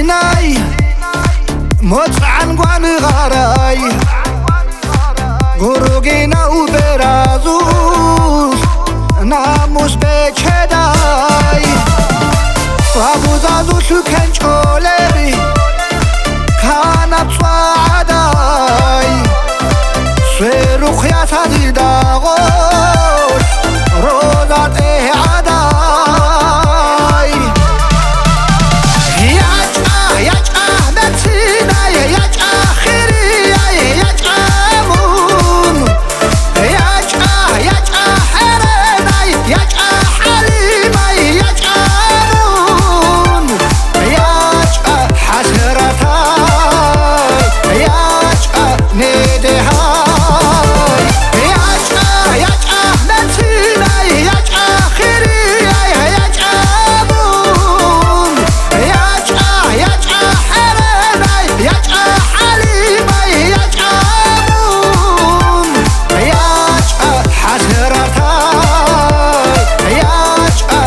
ناي موت عن قوان غاراي غروقينا وبرازوس ناموس بچداي وابو زازو شكن چولبي كانت صعداي سويرو خياسات داغوش روزات عداي ياجا بتسينا ياجا خيري ياجا مون ياجا حرنا ياجا حليما ياجا مون ياجا حسرتاي ياجا ندهاي ياجا بتسينا ياجا خيري ياجا مون ياجا حرنا ياجا حليما ياجا مون ياجا حسرتاي ياجا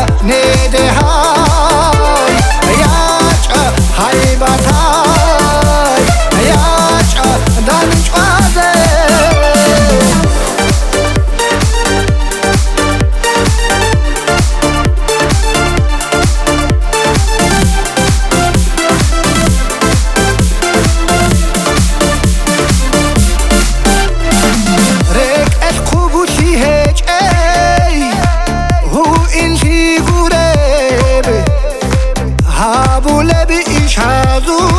ندهاي ياجا هيبتاي ياجا دنجوازي ركعت قبوشي هيج اي هو انتي قريب هابو لبي إيش هازو